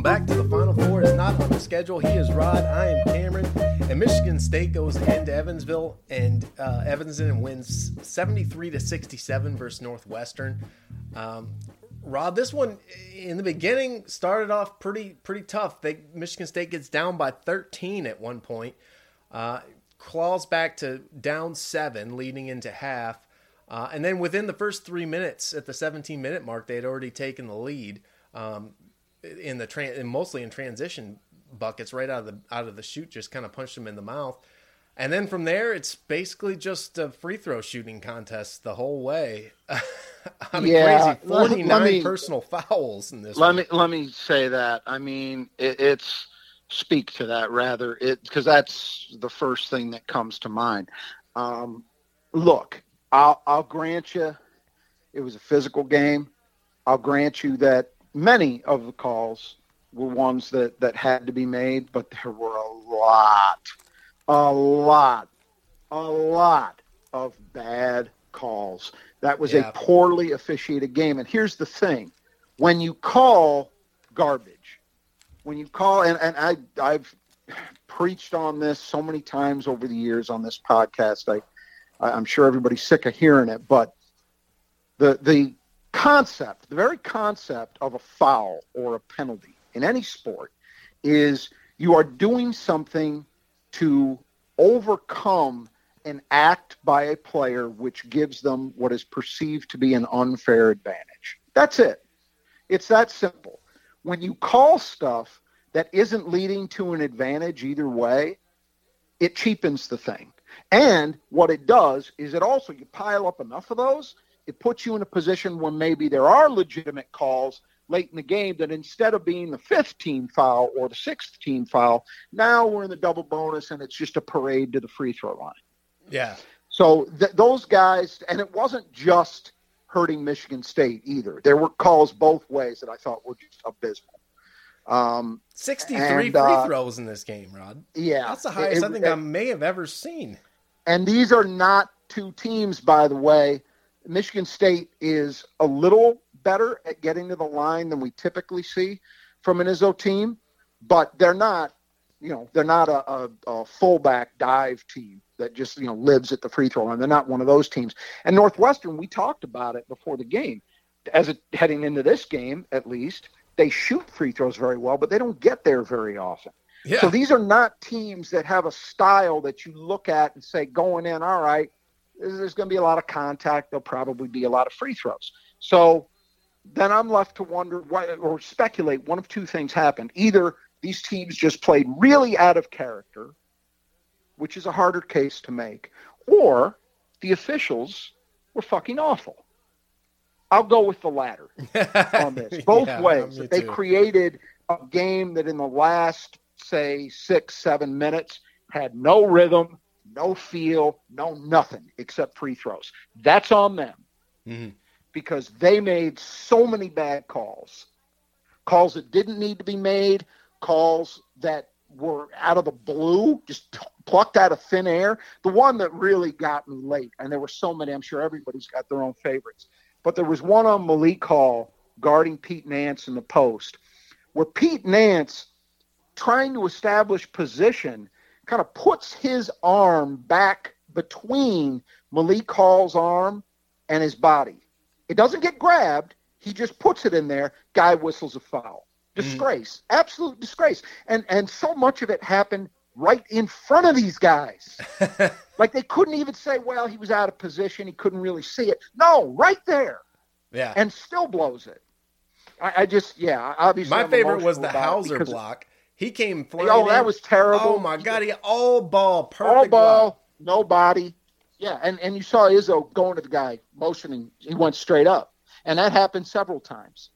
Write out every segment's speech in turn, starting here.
back to the Final Four. Is not on the schedule. He is Rod. I am Cameron. And Michigan State goes into Evansville, and Evanston wins 73-67 versus Northwestern. Rod, this one in the beginning started off pretty tough. Michigan State gets down by 13 at one point, claws back to down 7, leading into half, and then within the first 3 minutes, at the 17-minute mark, they had already taken the lead. Mostly in transition buckets right out of the chute, just kind of punched them in the mouth. And then from there, it's basically just a free throw shooting contest the whole way. Crazy 49 personal fouls in this. Let me say that. I mean, it's speak to that rather, because that's the first thing that comes to mind. Look, I'll grant you, it was a physical game. I'll grant you that many of the calls were ones that had to be made, but there were a lot of bad calls. That was a poorly officiated game. And here's the thing. When you call garbage, and I've preached on this so many times over the years on this podcast, I'm sure everybody's sick of hearing it, but the very concept of a foul or a penalty in any sport is you are doing something to overcome an act by a player which gives them what is perceived to be an unfair advantage. That's it. It's that simple. When you call stuff that isn't leading to an advantage either way, it cheapens the thing. And what it does is you pile up enough of those, it puts you in a position where maybe there are legitimate calls late in the game that instead of being the 5th team foul or the 6th team foul, now we're in the double bonus and it's just a parade to the free throw line. Yeah. So those guys, and it wasn't just hurting Michigan State either. There were calls both ways that I thought were just abysmal. 63 free throws in this game, Rod. Yeah. That's the highest I think I may have ever seen. And these are not two teams, by the way. Michigan State is a little better at getting to the line than we typically see from an Izzo team, but they're not a fullback dive team that just, lives at the free throw line. They're not one of those teams. And Northwestern, we talked about it before the game. Heading into this game, at least, they shoot free throws very well, but they don't get there very often. Yeah. So these are not teams that have a style that you look at and say, going in, all right, there's going to be a lot of contact. There'll probably be a lot of free throws. So then I'm left to wonder or speculate one of two things happened. Either these teams just played really out of character, which is a harder case to make, or the officials were fucking awful. I'll go with the latter on this. Both ways. They created a game that in the last, say, 6-7 minutes had no rhythm, no feel, no nothing except free throws. That's on them because they made so many bad calls that didn't need to be made, calls that were out of the blue, just plucked out of thin air. The one that really got me late, and there were so many, I'm sure everybody's got their own favorites, but there was one on Malik Hall guarding Pete Nance in the post where Pete Nance, trying to establish position, kind of puts his arm back between Malik Hall's arm and his body. It doesn't get grabbed. He just puts it in there. Guy whistles a foul. Disgrace. Absolute disgrace. And so much of it happened right in front of these guys. Like they couldn't even say, well, he was out of position. He couldn't really see it. No, right there. Yeah. And still blows it. Obviously. My favorite was the Hauser block. He came flying. Oh, that was terrible. Oh, my God. He all ball. Perfect all ball, block. No body. Yeah, and you saw Izzo going to the guy, motioning. He went straight up. And that happened several times.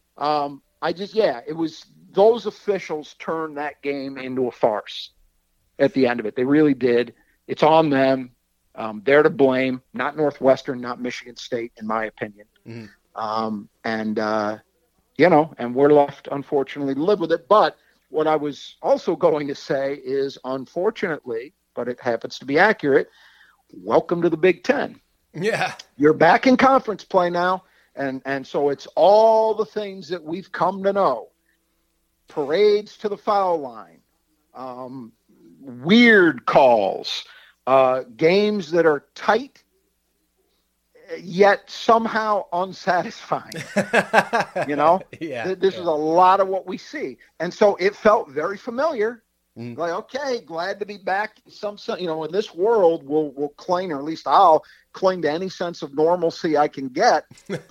It was those officials turned that game into a farce at the end of it. They really did. It's on them. They're to blame, not Northwestern, not Michigan State, in my opinion. And we're left, unfortunately, to live with it. But what I was also going to say is, unfortunately, but it happens to be accurate, welcome to the Big Ten. Yeah. You're back in conference play now. And so it's all the things that we've come to know. parades to the foul line, weird calls, games that are tight yet somehow unsatisfying. This is a lot of what we see, and so it felt very familiar. Like, okay, glad to be back. In this world, we'll cling, or at least I'll cling to any sense of normalcy I can get.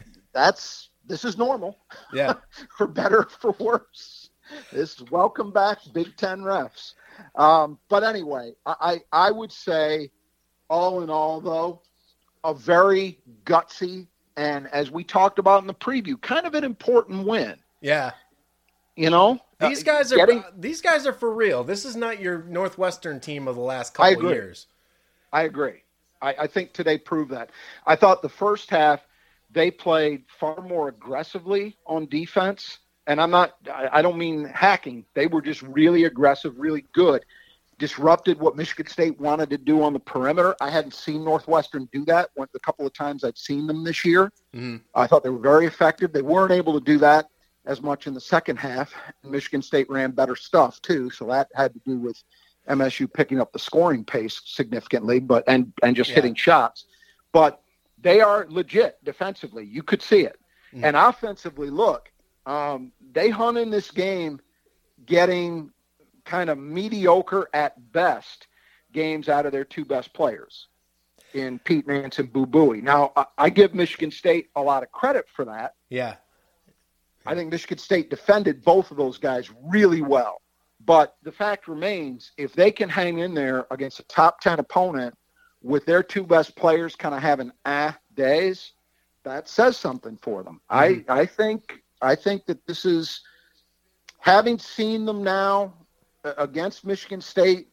This is normal. Yeah, for better or for worse. This is welcome back, Big Ten refs. But anyway, I would say, all in all, though, a very gutsy, and as we talked about in the preview, kind of an important win. Yeah. These guys are for real. This is not your Northwestern team of the last couple of years. I agree. I think today proved that. I thought the first half they played far more aggressively on defense, and I don't mean hacking. They were just really aggressive, really good. Disrupted what Michigan State wanted to do on the perimeter. I hadn't seen Northwestern do that. The couple of times I'd seen them this year. Mm-hmm. I thought they were very effective. They weren't able to do that as much in the second half. Michigan State ran better stuff too, so that had to do with MSU picking up the scoring pace significantly, and just hitting shots. But they are legit defensively. You could see it. Mm-hmm. And offensively, look, they hung in this game getting kind of mediocre at best games out of their two best players in Pete Nance and Boo Buie. Now, I give Michigan State a lot of credit for that. Yeah. I think Michigan State defended both of those guys really well. But the fact remains, if they can hang in there against a top 10 opponent with their two best players kind of having days, that says something for them. Mm-hmm. I think that this is, having seen them now against Michigan State,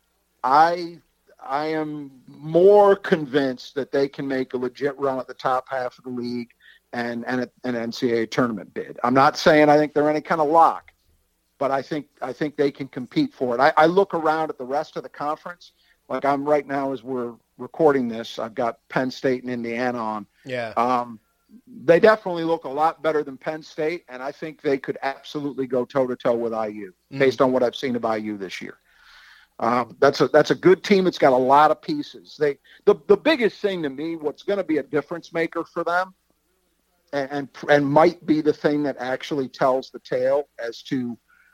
I am more convinced that they can make a legit run at the top half of the league and an NCAA tournament bid. I'm not saying I think they're any kind of lock, but I think they can compete for it. I look around at the rest of the conference, like I'm right now as we're recording this. I've got Penn State and Indiana on. Yeah. They definitely look a lot better than Penn State, and I think they could absolutely go toe-to-toe with IU based on what I've seen of IU this year. That's a good team. It's got a lot of pieces. The biggest thing to me, what's going to be a difference maker for them, and might be the thing that actually tells the tale as to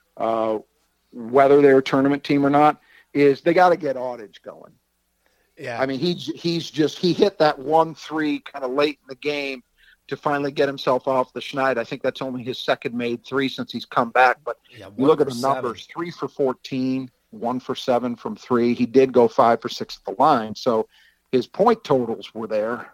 whether they're a tournament team or not, is they got to get Audich going. Yeah. I mean, he hit that 1-3 kind of late in the game to finally get himself off the schneid. I think that's only his second made three since he's come back. But you look at the numbers, 3 for 14, 1 for 7 from 3. He did go 5 for 6 at the line. So his point totals were there.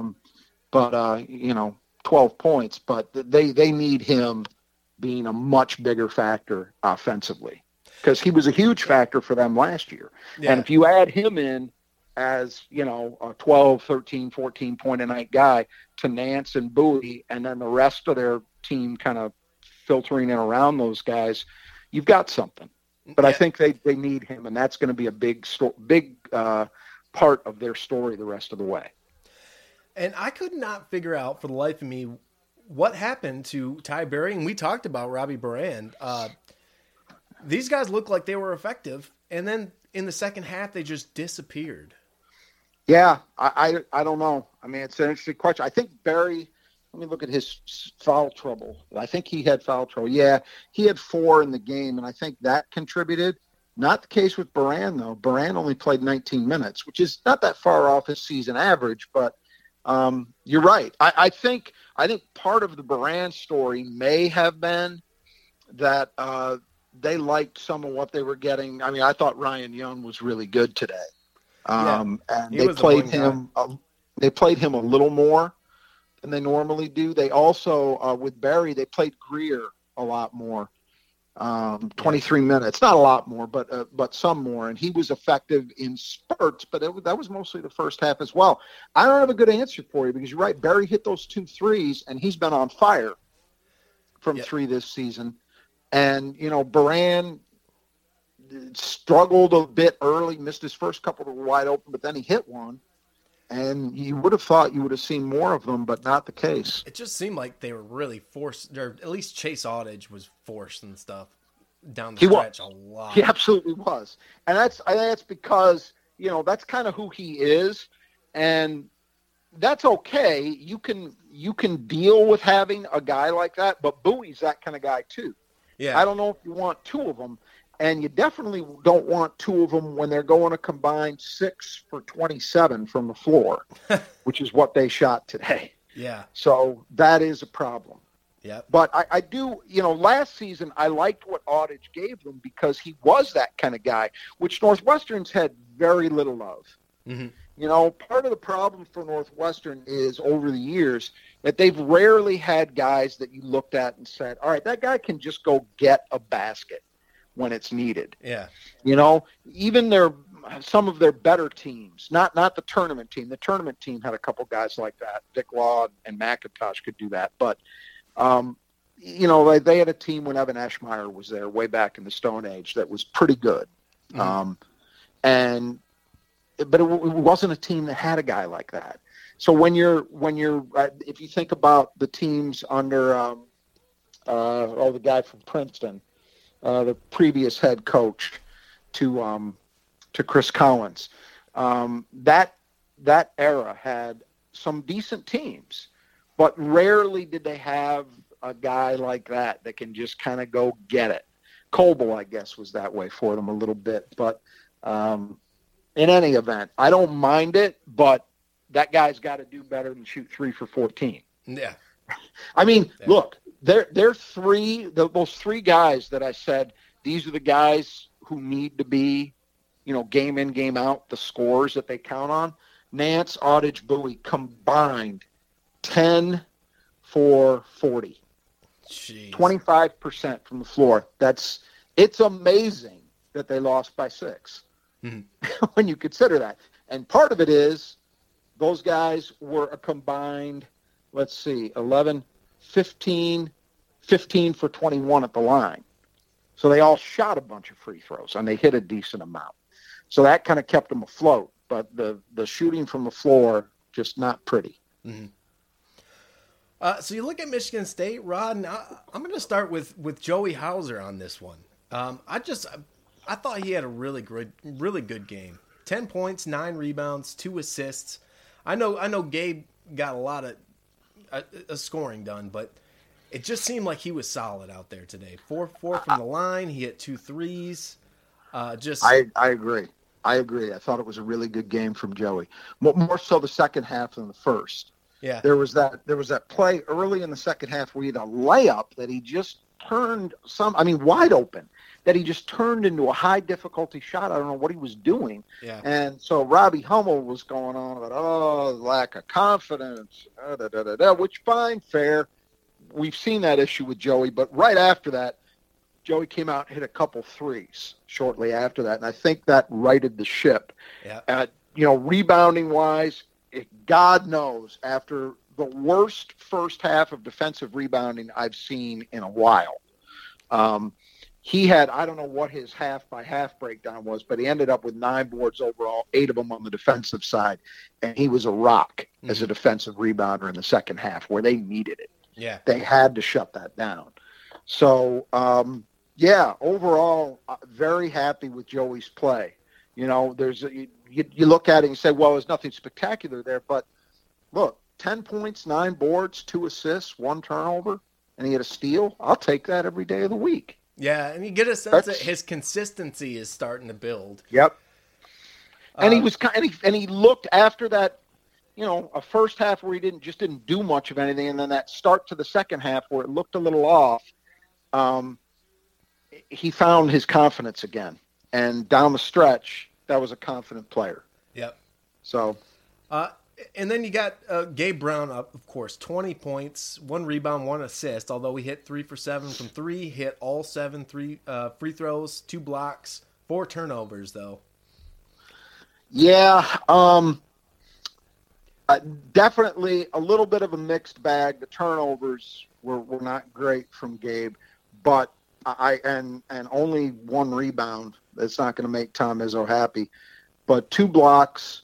12 points. But they need him being a much bigger factor offensively, because he was a huge factor for them last year. Yeah. And if you add him in as, a 12, 13, 14 point a night guy to Nance and Buie, and then the rest of their team kind of filtering in around those guys, you've got something. But I think they need him, and that's going to be a big part of their story the rest of the way. And I could not figure out for the life of me what happened to Ty Berry, and we talked about Robbie Beran. These guys looked like they were effective, and then in the second half they just disappeared. Yeah, I don't know. I mean, it's an interesting question. I think Berry, let me look at his foul trouble. I think he had foul trouble. Yeah, he had 4 in the game, and I think that contributed. Not the case with Beran, though. Beran only played 19 minutes, which is not that far off his season average, but you're right. I think part of the Beran story may have been that they liked some of what they were getting. I mean, I thought Ryan Young was really good today. And they played him. They played him a little more than they normally do. They also, with Berry, they played Greer a lot more. 23 minutes, not a lot more, but some more. And he was effective in spurts, but that was mostly the first half as well. I don't have a good answer for you, because you're right. Berry hit those 2 threes, and he's been on fire from 3 this season. And, Beran struggled a bit early, missed his first couple that were wide open, but then he hit one. And you would have thought you would have seen more of them, but not the case. It just seemed like they were really forced, or at least Chase Audich was forced and stuff. down the He stretch was. a lot. He absolutely was. And I think that's because, that's kind of who he is. And that's okay. You can deal with having a guy like that, but Bowie's that kind of guy too. Yeah. I don't know if you want two of them, and you definitely don't want two of them when they're going to combine 6 for 27 from the floor, which is what they shot today. Yeah. So that is a problem. Yeah. But I do, last season I liked what Audich gave them because he was that kind of guy, which Northwestern's had very little of. Mm-hmm. Part of the problem for Northwestern is over the years that they've rarely had guys that you looked at and said, all right, that guy can just go get a basket when it's needed. Yeah. Even some of their better teams, not the tournament team. The tournament team had a couple guys like that. Dick Law and McIntosh could do that. But, they had a team when Evan Eschmeyer was there way back in the Stone Age that was pretty good. Mm-hmm. But it wasn't a team that had a guy like that. So when you're if you think about the teams under the guy from Princeton, the previous head coach to Chris Collins, that era had some decent teams, but rarely did they have a guy like that can just kind of go get it. Coble, I guess, was that way for them a little bit, but. In any event, I don't mind it, but that guy's got to do better than shoot 3 for 14. Yeah. I mean, look, they're those three guys that I said, these are the guys who need to be, game in, game out, the scores that they count on. Nance, Audich, Bowie combined 10 for 40. Jeez. 25% from the floor. It's amazing that they lost by 6. Mm-hmm. When you consider that. And part of it is those guys were a combined, 11, 15 for 21 at the line. So they all shot a bunch of free throws, and they hit a decent amount. So that kind of kept them afloat. But the shooting from the floor, just not pretty. Mm-hmm. So you look at Michigan State, Rod, and I'm going to start with Joey Hauser on this one. I thought he had a really good game. 10 points, 9 rebounds, 2 assists. I know Gabe got a lot of scoring done, but it just seemed like he was solid out there today. 4 from the line. He hit 2 threes. I agree. I thought it was a really good game from Joey. More so the second half than the first. Yeah. There was that play early in the second half where he had a layup that he just turned wide open, that he just turned into a high difficulty shot. I don't know what he was doing. Yeah. And so Robbie Hummel was going on about, lack of confidence, which fine, fair. We've seen that issue with Joey, but right after that, Joey came out and hit a couple threes shortly after that. And I think that righted the ship. Yeah. Rebounding wise, God knows, after the worst first half of defensive rebounding I've seen in a while. He had, I don't know what his half-by-half breakdown was, but he ended up with 9 boards overall, 8 of them on the defensive side. And he was a rock as a defensive rebounder in the second half where they needed it. Yeah. They had to shut that down. So, overall, very happy with Joey's play. You look at it and say, well, there's nothing spectacular there. But look, 10 points, 9 boards, 2 assists, 1 turnover, and he had a steal. I'll take that every day of the week. Yeah, and you get a sense that his consistency is starting to build. Yep. And he looked after that, a first half where he didn't do much of anything, and then that start to the second half where it looked a little off. He found his confidence again, and down the stretch, that was a confident player. Yep. So. And then you got Gabe Brown, of course, 20 points, 1 rebound, 1 assist, although he hit 3 for 7 from 3, hit all 7 free throws, 2 blocks, 4 turnovers, though. Yeah, definitely a little bit of a mixed bag. The turnovers were not great from Gabe, but and only 1 rebound. That's not going to make Tom Izzo happy, but 2 blocks.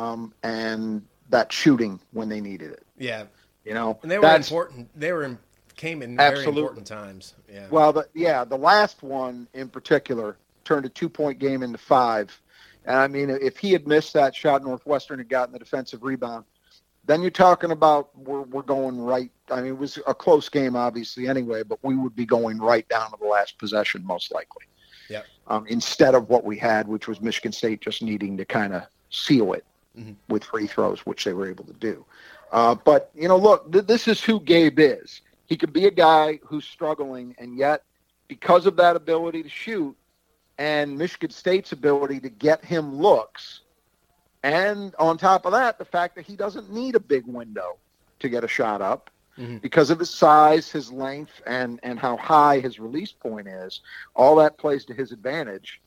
And that shooting when they needed it. Yeah. And they were important. They were came in very Absolutely. important times. Yeah. Well, the last one in particular turned a 2-point game into 5. And I mean, if he had missed that shot, Northwestern had gotten the defensive rebound, then you're talking about we're going right. I mean, it was a close game, obviously, anyway, but we would be going right down to the last possession, most likely. Yep. Instead of what we had, which was Michigan State just needing to kind of seal it with free throws, which they were able to do. But, look, this is who Gabe is. He could be a guy who's struggling, and yet because of that ability to shoot and Michigan State's ability to get him looks, and on top of that, the fact that he doesn't need a big window to get a shot up because of his size, his length, and how high his release point is, all that plays to his advantage.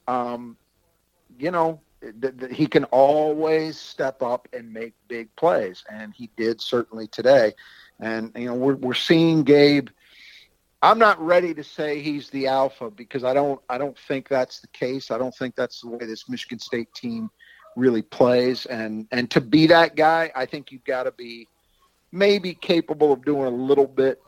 He can always step up and make big plays, and he did certainly today. And, we're seeing Gabe. I'm not ready to say he's the alpha because I don't think that's the case. I don't think that's the way this Michigan State team really plays. And to be that guy, I think you've got to be maybe capable of doing a little bit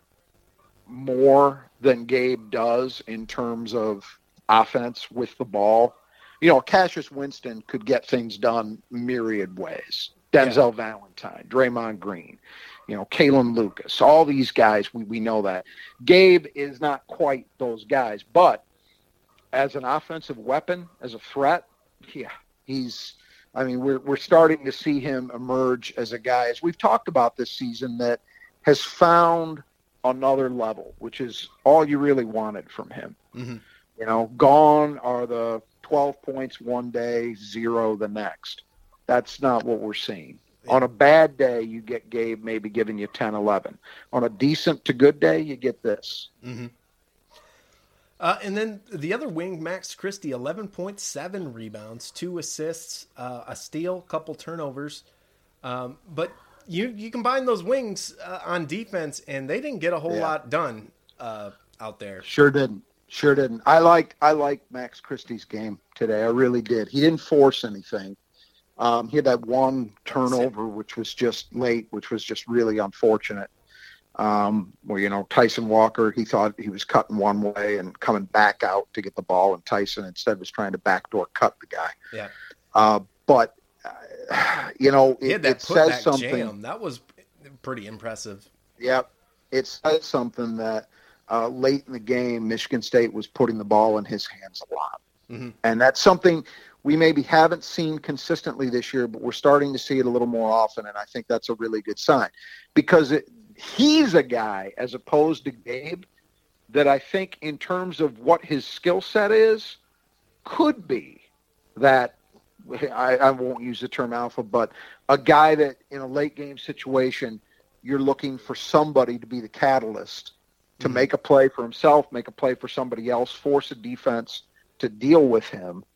more than Gabe does in terms of offense with the ball. Cassius Winston could get things done myriad ways. Denzel Valentine, Draymond Green, Kalen Lucas, all these guys, we know that. Gabe is not quite those guys, but as an offensive weapon, as a threat, we're starting to see him emerge as a guy, as we've talked about this season, that has found another level, which is all you really wanted from him. Gone are the 12 points one day, 0 the next. That's not what we're seeing. On a bad day, you get Gabe maybe giving you 10, 11. On a decent to good day, you get this. And then the other wing, Max Christie, 11.7 rebounds, 2 assists, a steal, couple turnovers. But you combine those wings on defense, and they didn't get a whole lot done out there. Sure didn't. I like Max Christie's game today. I really did. He didn't force anything. He had that one turnover, which was just late, which was just really unfortunate. Where, Tyson Walker, he thought he was cutting one way and coming back out to get the ball, and Tyson instead was trying to backdoor cut the guy. Yeah. But, it says something. Jam. That was pretty impressive. Yep. It says something that late in the game, Michigan State was putting the ball in his hands a lot. And that's something we maybe haven't seen consistently this year, but we're starting to see it a little more often, and I think that's a really good sign. Because he's a guy, as opposed to Gabe, that I think in terms of what his skill set is, could be that, I won't use the term alpha, but a guy that in a late game situation, you're looking for somebody to be the catalyst to make a play for himself, make a play for somebody else, force a defense to deal with him.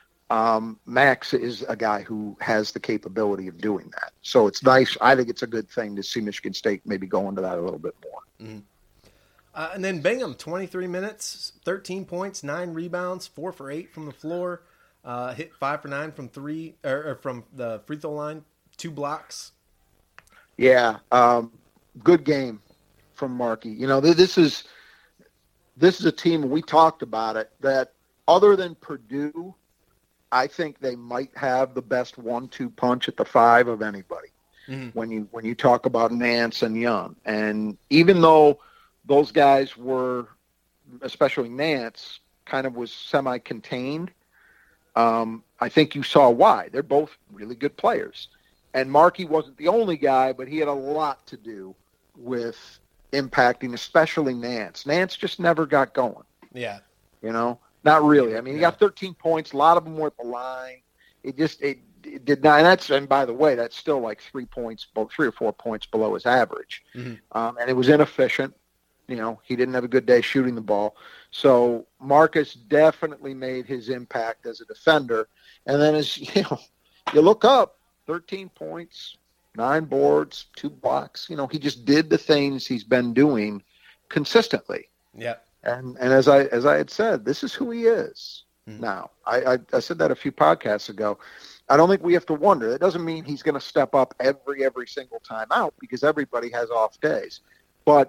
Max is a guy who has the capability of doing that. So it's nice. I think it's a good thing to see Michigan State maybe go into that a little bit more. And then Bingham, 23 minutes, 13 points, 9 rebounds, 4 for 8 from the floor, hit 5 for 9 from three or from the free throw line, 2 blocks. Yeah, good game from Markey. This is a team, we talked about it, that other than Purdue, I think they might have the best 1-2 punch at the 5 of anybody. When you talk about Nance and Young. And even though those guys were, especially Nance, kind of was semi-contained, I think you saw why. They're both really good players. And Markey wasn't the only guy, but he had a lot to do with impacting, especially Nance. Nance just never got going. Yeah. Not really. I mean, he got 13 points. A lot of them were at the line. It did not. And by the way, that's still like 3 or 4 points below his average. And it was inefficient. He didn't have a good day shooting the ball. So Marcus definitely made his impact as a defender. And then as you look up, 13 points, 9 boards, 2 blocks. He just did the things he's been doing consistently. Yeah. And as I had said, this is who he is now. I said that a few podcasts ago. I don't think we have to wonder. That doesn't mean he's going to step up every single time out, because everybody has off days. But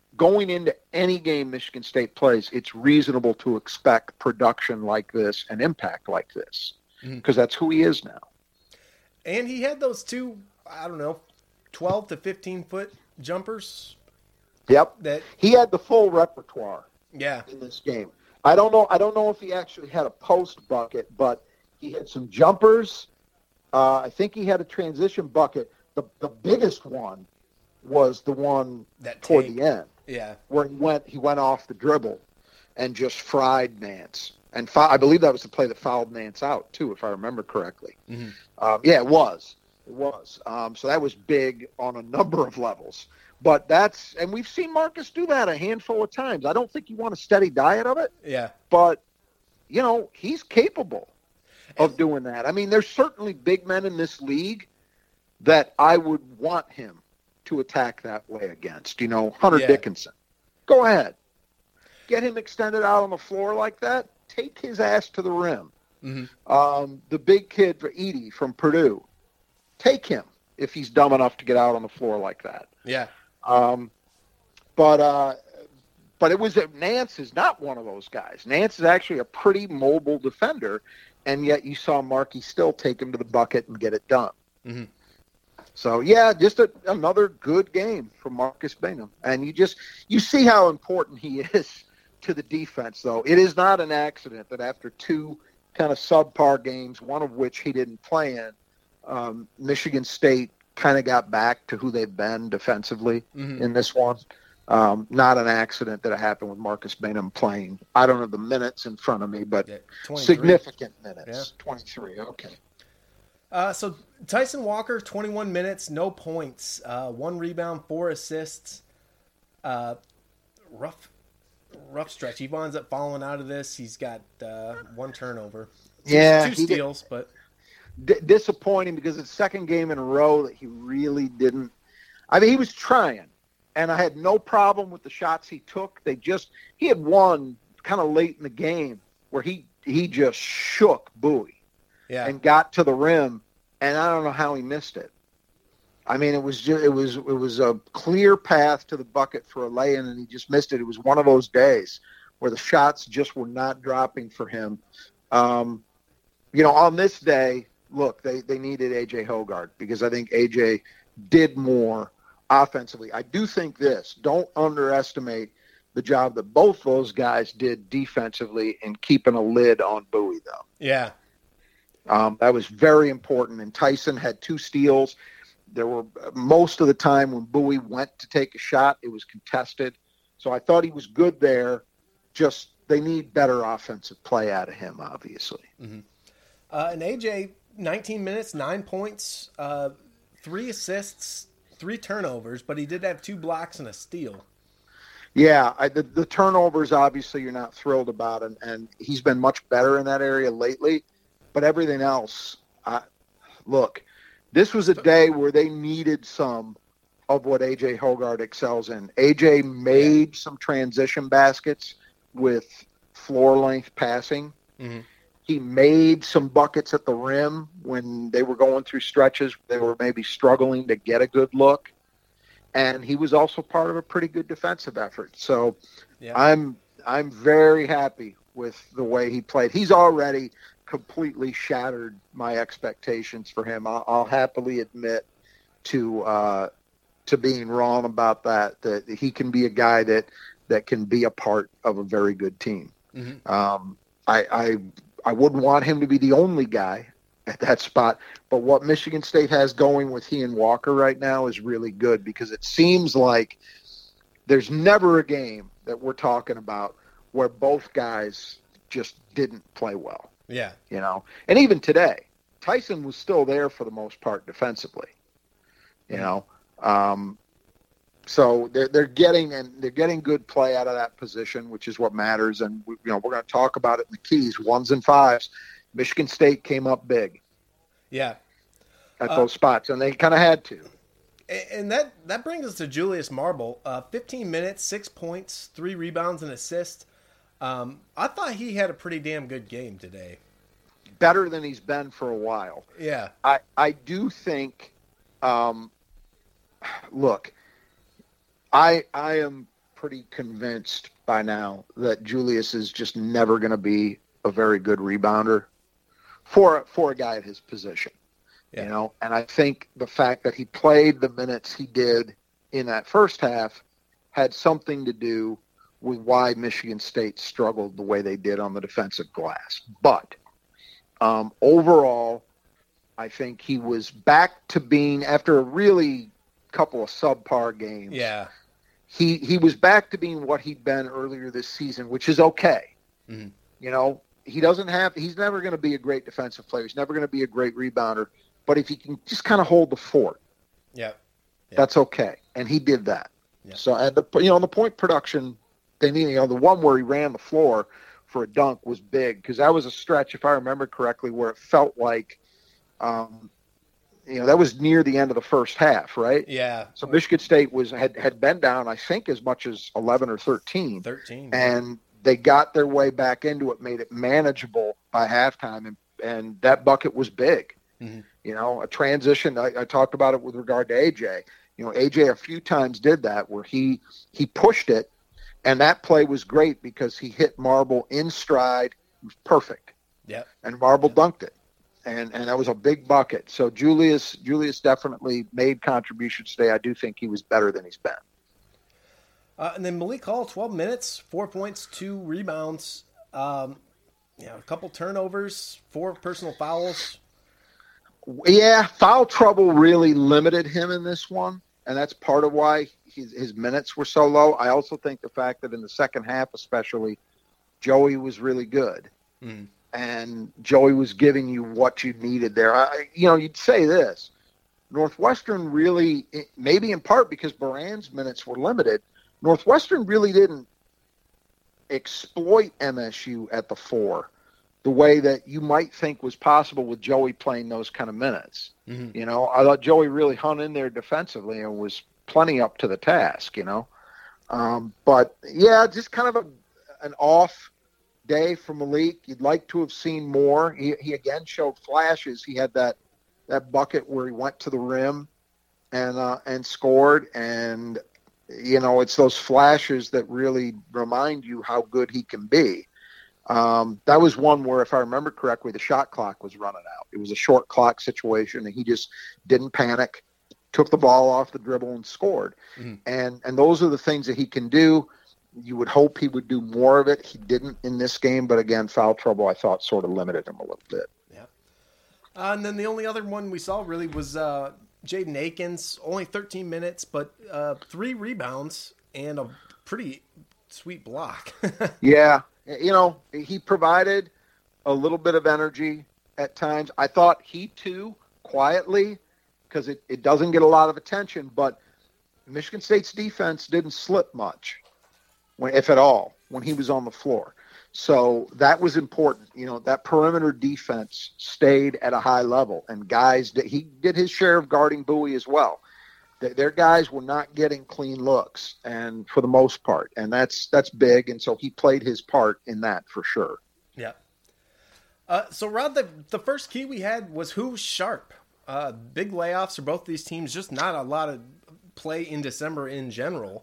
going into any game Michigan State plays, it's reasonable to expect production like this and impact like this because that's who he is now. And he had those two, 12 to 15-foot jumpers. Yep. That he had the full repertoire. Yeah. In this game. I don't know if he actually had a post bucket, but he had some jumpers. I think he had a transition bucket. The biggest one was the one toward the end. Yeah. Where he went off the dribble and just fried Nance. And I believe that was the play that fouled Nance out too, if I remember correctly. Mm-hmm. Yeah, it was. So that was big on a number of levels. But and we've seen Marcus do that a handful of times. I don't think you want a steady diet of it. Yeah. But, he's capable of doing that. I mean, there's certainly big men in this league that I would want him to attack that way against. Hunter Dickinson. Go ahead. Get him extended out on the floor like that. Take his ass to the rim. Mm-hmm. The big kid for Edey from Purdue. Take him if he's dumb enough to get out on the floor like that. Yeah. But it was Nance is not one of those guys. Nance is actually a pretty mobile defender, and yet you saw Markey still take him to the bucket and get it done. Mm-hmm. So yeah, just another good game from Marcus Bingham, and you see how important he is to the defense. Though it is not an accident that after two kind of subpar games, one of which he didn't play in, Michigan State kind of got back to who they've been defensively in this one. Not an accident that it happened with Marcus Bingham playing. I don't have the minutes in front of me, but significant minutes. Yeah. 23, okay. So Tyson Walker, 21 minutes, no points, 1 rebound, 4 assists. Rough stretch. He winds up falling out of this. He's got 1 turnover. Two steals, but... disappointing because it's the second game in a row that he really didn't. I mean, he was trying, and I had no problem with the shots he took. He had one kind of late in the game where he just shook Bowie and got to the rim, and I don't know how he missed it. I mean, it was a clear path to the bucket for a lay-in, and he just missed it. It was one of those days where the shots just were not dropping for him. On this day, look, they needed A.J. Hoggard because I think A.J. did more offensively. I do think don't underestimate the job that both those guys did defensively in keeping a lid on Bowie, though. Yeah. That was very important, and Tyson had 2 steals. There were most of the time when Bowie went to take a shot, it was contested. So I thought he was good there. Just they need better offensive play out of him, obviously. Mm-hmm. And A.J., 19 minutes, 9 points, 3 assists, 3 turnovers, but he did have 2 blocks and a steal. Yeah, the turnovers, obviously, you're not thrilled about, and he's been much better in that area lately. But everything else, look, this was a day where they needed some of what A.J. Hoggard excels in. A.J. made some transition baskets with floor-length passing. Mm-hmm. He made some buckets at the rim when they were going through stretches. They were maybe struggling to get a good look. And he was also part of a pretty good defensive effort. So I'm very happy with the way he played. He's already completely shattered my expectations for him. I'll happily admit to being wrong about that he can be a guy that can be a part of a very good team. Mm-hmm. I wouldn't want him to be the only guy at that spot, but what Michigan State has going with he and Walker right now is really good because it seems like there's never a game that we're talking about where both guys just didn't play well. Yeah. And even today, Tyson was still there for the most part defensively, so they're getting good play out of that position, which is what matters. And we're going to talk about it in the keys, 1s and 5s. Michigan State came up big. Yeah. At those spots, and they kind of had to. And that brings us to Julius Marble. 15 minutes, 6 points, 3 rebounds and assists. I thought he had a pretty damn good game today. Better than he's been for a while. Yeah. I do think, look, I am pretty convinced by now that Julius is just never going to be a very good rebounder for a guy at his position. Yeah. You know, and I think the fact that he played the minutes he did in that first half had something to do with why Michigan State struggled the way they did on the defensive glass. But overall, I think he was back to being, after a really couple of subpar games. Yeah. He was back to being what he'd been earlier this season, which is okay. Mm-hmm. You know, he's never going to be a great defensive player. He's never going to be a great rebounder. But if he can just kind of hold the fort, that's okay. And he did that. Yeah. So, and the point production, the one where he ran the floor for a dunk was big, because that was a stretch, if I remember correctly, where it felt like, that was near the end of the first half, right? Yeah. So Michigan State had been down, I think, as much as 11 or 13. 13. And they got their way back into it, made it manageable by halftime, and that bucket was big. Mm-hmm. You know, a transition. I talked about it with regard to AJ. You know, AJ a few times did that where he pushed it, and that play was great because he hit Marble in stride. It was perfect. Yeah. And Marble dunked it. And that was a big bucket. So Julius definitely made contributions today. I do think he was better than he's been. And then Malik Hall, 12 minutes, 4 points, 2 rebounds, a couple turnovers, 4 personal fouls. Yeah, foul trouble really limited him in this one, and that's part of why his minutes were so low. I also think the fact that in the second half especially, Joey was really good. Mm. And Joey was giving you what you needed there. You'd say this. Northwestern really, maybe in part because Baran's minutes were limited, Northwestern really didn't exploit MSU at the 4 the way that you might think was possible with Joey playing those kind of minutes. Mm-hmm. You know, I thought Joey really hung in there defensively and was plenty up to the task, But, yeah, just kind of an off day for Malik. You'd like to have seen more. He again showed flashes. He had that bucket where he went to the rim and scored. And, it's those flashes that really remind you how good he can be. That was one where, if I remember correctly, the shot clock was running out. It was a short clock situation, and he just didn't panic, took the ball off the dribble and scored. Mm-hmm. And those are the things that he can do. You would hope he would do more of it. He didn't in this game, but again, foul trouble, I thought, sort of limited him a little bit. Yeah. And then the only other one we saw really was Jaden Akins, only 13 minutes, but 3 rebounds and a pretty sweet block. Yeah. He provided a little bit of energy at times. I thought he, too, quietly, because it doesn't get a lot of attention, but Michigan State's defense didn't slip much, if at all, when he was on the floor. So that was important. That perimeter defense stayed at a high level, and he did his share of guarding Bowie as well. Their guys were not getting clean looks, and for the most part, and that's big. And so he played his part in that for sure. Yeah. So Rod, the first key we had was who's sharp. Big layoffs for both these teams. Just not a lot of play in December in general.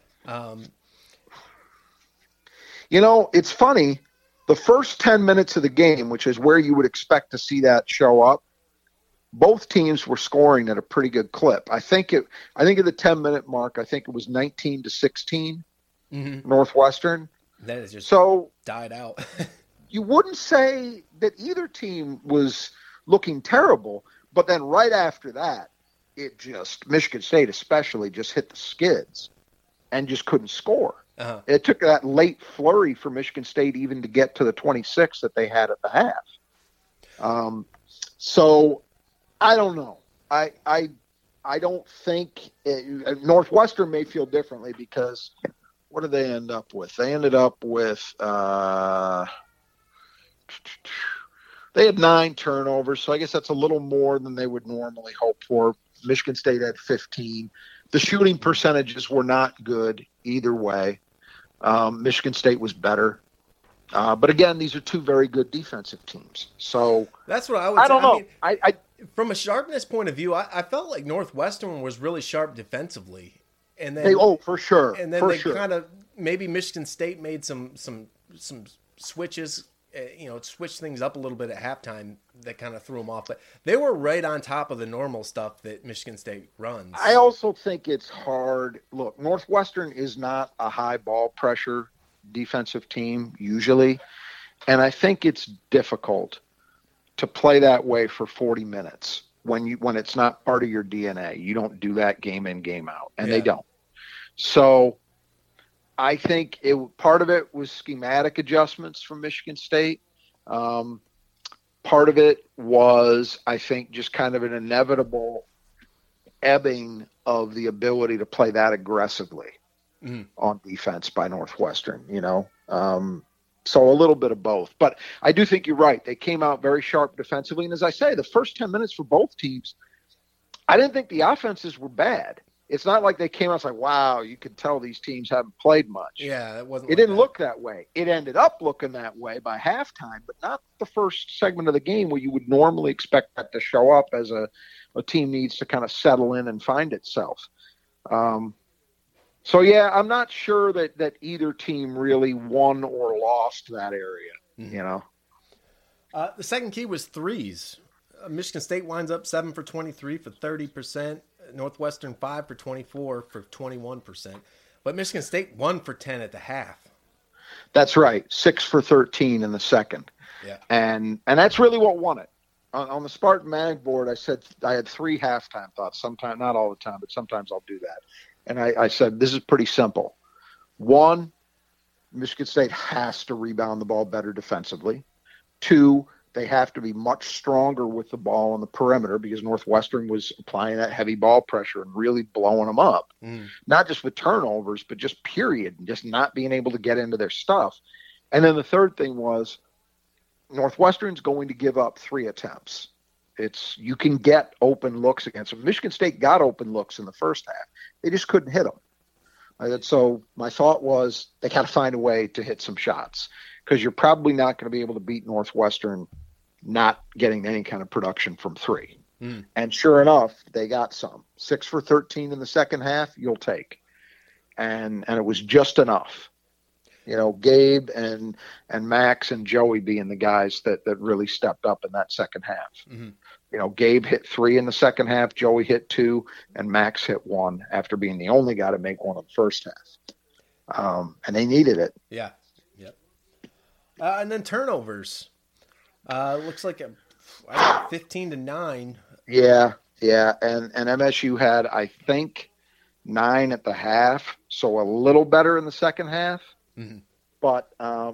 It's funny. The first 10 minutes of the game, which is where you would expect to see that show up, both teams were scoring at a pretty good clip. I think at the 10-minute mark, I think it was 19-16, mm-hmm. Northwestern. That is just died out. You wouldn't say that either team was looking terrible, but then right after that, Michigan State especially just hit the skids and just couldn't score. Uh-huh. It took that late flurry for Michigan State even to get to the 26 that they had at the half. So I don't know. I don't think Northwestern may feel differently because what did they end up with? They ended up with they had 9 turnovers, so I guess that's a little more than they would normally hope for. Michigan State had 15. The shooting percentages were not good either way. Michigan State was better. But again, these are 2 very good defensive teams. So that's what I would say. I don't know. I from a sharpness point of view, I felt like Northwestern was really sharp defensively. and then for sure, and then kind of maybe Michigan State made some switches, switched things up a little bit at halftime that kind of threw them off. But they were right on top of the normal stuff that Michigan State runs. I also think it's hard. Look, Northwestern is not a high ball pressure defensive team usually, and I think it's difficult to play that way for 40 minutes when it's not part of your DNA. You don't do that game in, game out, and they don't. So I think part of it was schematic adjustments from Michigan State. Part of it was, I think, just kind of an inevitable ebbing of the ability to play that aggressively on defense by Northwestern, so a little bit of both. But I do think you're right. They came out very sharp defensively. And as I say, the first 10 minutes for both teams, I didn't think the offenses were bad. It's not like they came out like, wow, you could tell these teams haven't played much. Yeah, it didn't look that way. It ended up looking that way by halftime, but not the first segment of the game where you would normally expect that to show up as a team needs to kind of settle in and find itself. So, I'm not sure that either team really won or lost that area, The second key was threes. Michigan State winds up 7 for 23 for 30%. Northwestern 5 for 24 for 21%. But Michigan State 1 for 10 at the half. That's right. 6 for 13 in the second. Yeah. And that's really what won it. On the Spartan Mag board, I said I had 3 halftime thoughts. Sometimes, not all the time, but sometimes I'll do that. And I said, this is pretty simple. 1, Michigan State has to rebound the ball better defensively. 2, they have to be much stronger with the ball on the perimeter because Northwestern was applying that heavy ball pressure and really blowing them up. Not just with turnovers, but just period, and just not being able to get into their stuff. And then the third thing was Northwestern's going to give up 3 attempts. You can get open looks against them. Michigan State got open looks in the first half. They just couldn't hit them. So my thought was they got to find a way to hit some shots because you're probably not going to be able to beat Northwestern not getting any kind of production from 3. And sure enough, they got some. 6 for 13 in the second half, you'll take. And it was just enough. Gabe and Max and Joey being the guys that really stepped up in that second half. Gabe hit 3 in the second half, Joey hit 2, and Max hit 1 after being the only guy to make 1 in the first half. And they needed it. Yeah. Yep. And then turnovers. Looks like 15-9. Yeah. And MSU had, I think, 9 at the half, so a little better in the second half. But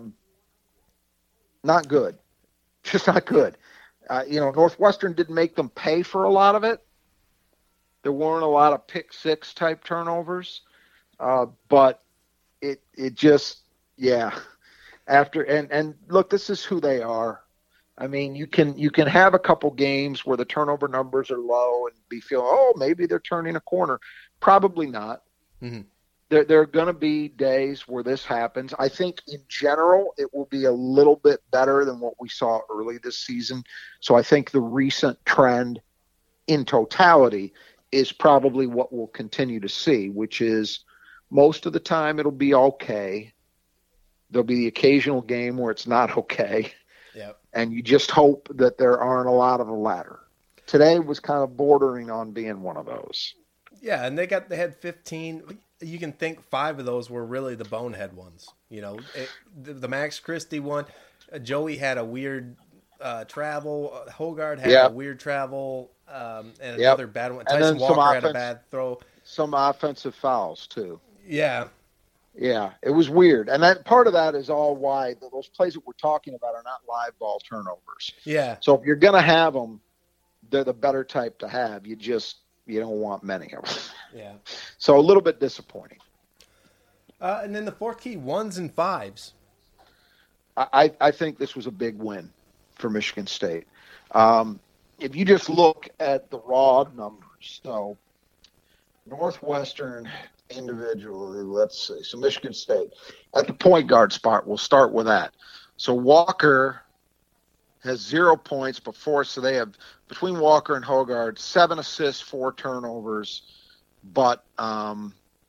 not good. Just not good. Northwestern didn't make them pay for a lot of it. There weren't a lot of pick 6 type turnovers. But it just, after, and look, this is who they are. I mean, you can have a couple games where the turnover numbers are low and be feeling, maybe they're turning a corner. Probably not. There are going to be days where this happens. I think in general, it will be a little bit better than what we saw early this season. So I think the recent trend in totality is probably what we'll continue to see, which is most of the time it'll be okay. There'll be the occasional game where it's not okay. Yep. And you just hope that there aren't a lot of the latter. Today was kind of bordering on being one of those. Yeah, and they had 15. You can think 5 of those were really the bonehead ones. The Max Christie one, Joey had a weird travel. Hogard had a weird travel, and another bad one. Tyson Walker had a bad throw. Some offensive fouls too. Yeah. Yeah, it was weird. And that part of that is all why those plays that we're talking about are not live ball turnovers. Yeah. So if you're going to have them, they're the better type to have. You don't want many of them. Yeah. So a little bit disappointing. And then the fourth key, 1s and 5s. I think this was a big win for Michigan State. If you just look at the raw numbers, so Northwestern individually, let's see. So Michigan State at the point guard spot, we'll start with that. So Walker has 0 points before, so they have between Walker and Hogard 7 assists, 4 turnovers, but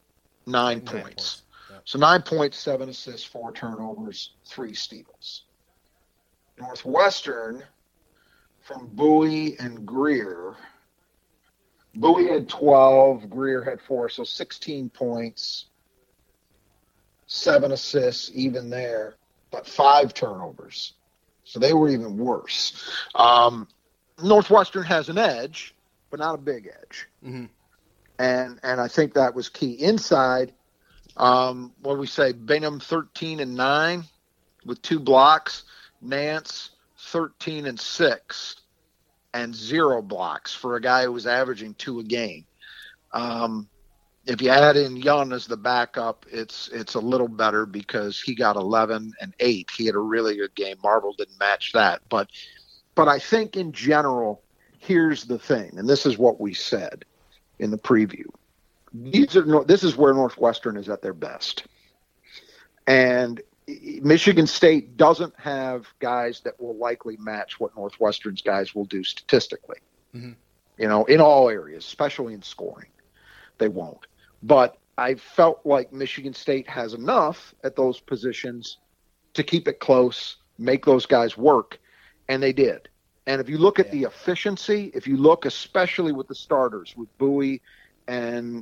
9 9 points. points. Yep. So 9 points, 7 assists, 4 turnovers, 3 steals. Northwestern, from Bowie and Greer. Bowie had 12, Greer had 4, so 16 points, 7 assists, even there, but 5 turnovers. So they were even worse. Northwestern has an edge, but not a big edge. Mm-hmm. And I think that was key. Inside, what do we say? Bingham 13-9 with 2 blocks. Nance 13-6 and 0 blocks for a guy who was averaging 2 a game. If you add in Young as the backup, it's a little better because he got 11 and 8. He had a really good game. Marble didn't match that, but I think in general, here's the thing, and this is what we said in the preview. This is where Northwestern is at their best. And Michigan State doesn't have guys that will likely match what Northwestern's guys will do statistically. Mm-hmm. In all areas, especially in scoring. They won't. But I felt like Michigan State has enough at those positions to keep it close, make those guys work, and they did. And if you look at the efficiency, if you look especially with the starters, with Bowie and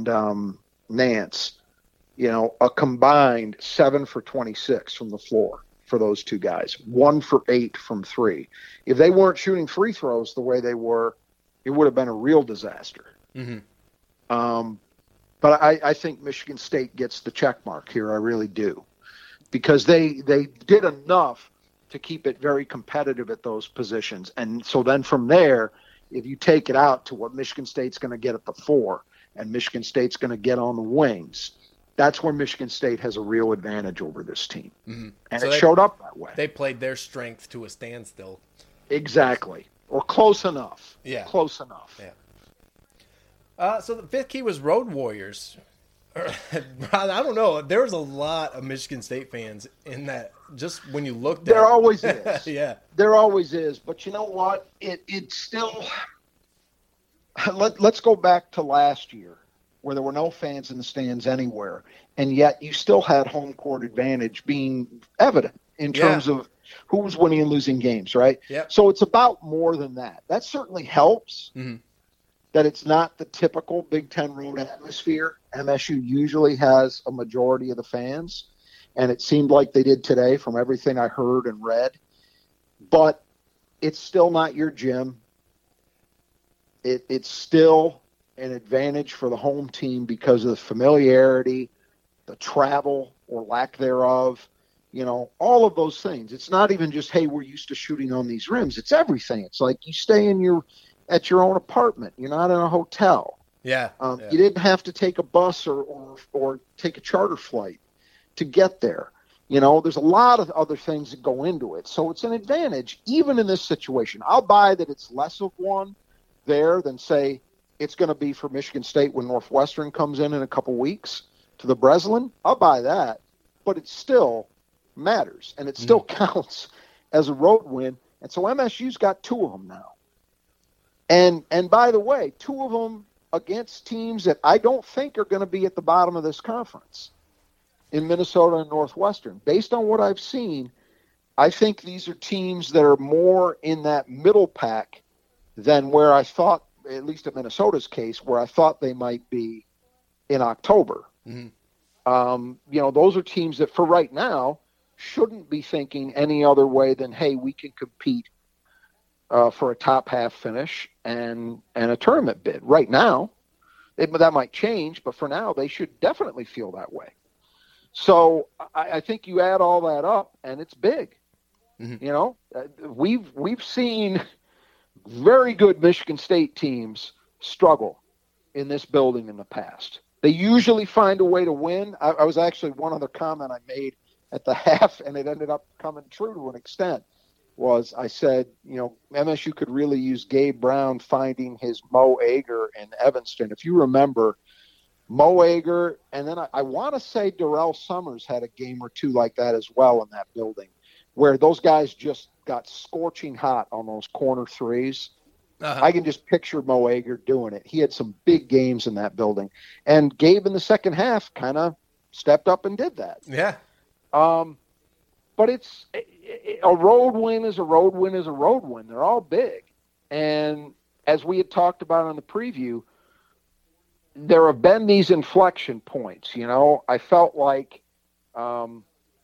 Nance, a combined 7 for 26 from the floor for those 2 guys, 1 for 8 from 3. If they weren't shooting free throws the way they were, it would have been a real disaster. Mm-hmm. But I think Michigan State gets the check mark here. I really do, because they did enough to keep it very competitive at those positions. And so then from there, if you take it out to what Michigan State's going to get at the 4 and Michigan State's going to get on the wings, that's where Michigan State has a real advantage over this team. Mm-hmm. And so it showed up that way. They played their strength to a standstill. Exactly. Or close enough. Yeah. Close enough. Yeah. So the 5th key was Road Warriors. I don't know. There was a lot of Michigan State fans in that. Just when you looked at it. There always is. Yeah. There always is. But you know what? It still. Let's go back to last year, where there were no fans in the stands anywhere, and yet you still had home court advantage being evident in terms of who was winning and losing games, right? Yep. So it's about more than that. That certainly helps. Mm-hmm. That it's not the typical Big Ten road atmosphere. MSU usually has a majority of the fans, and it seemed like they did today from everything I heard and read. But it's still not your gym. It's still an advantage for the home team because of the familiarity, the travel or lack thereof, all of those things. It's not even just, hey, we're used to shooting on these rims. It's everything. It's like you stay at your own apartment. You're not in a hotel. Yeah. You didn't have to take a bus or take a charter flight to get there. There's a lot of other things that go into it. So it's an advantage, even in this situation. I'll buy that it's less of one there than, say, it's going to be for Michigan State when Northwestern comes in a couple weeks to the Breslin. I'll buy that. But it still matters, and it still counts as a road win. And so MSU's got 2 of them now. And by the way, 2 of them against teams that I don't think are going to be at the bottom of this conference in Minnesota and Northwestern. Based on what I've seen, I think these are teams that are more in that middle pack than where I thought, at least in Minnesota's case, where I thought they might be in October. Mm-hmm. Those are teams that for right now shouldn't be thinking any other way than, hey, we can compete for a top half finish and a tournament bid. Right now, that might change, but for now, they should definitely feel that way. So I think you add all that up, and it's big. Mm-hmm. We've seen very good Michigan State teams struggle in this building in the past. They usually find a way to win. I was actually one other comment I made at the half, and it ended up coming true to an extent, was I said, MSU could really use Gabe Brown finding his Mo Ager in Evanston. If you remember, Mo Ager, and then I want to say Darrell Summers had a game or 2 like that as well in that building, where those guys just got scorching hot on those corner threes. I can just picture Mo Ager doing it. He had some big games in that building. And Gabe in the second half kind of stepped up and did that. Yeah. But it's a road win is a road win is a road win. They're all big. And as we had talked about on the preview, there have been these inflection points. You know, I felt like the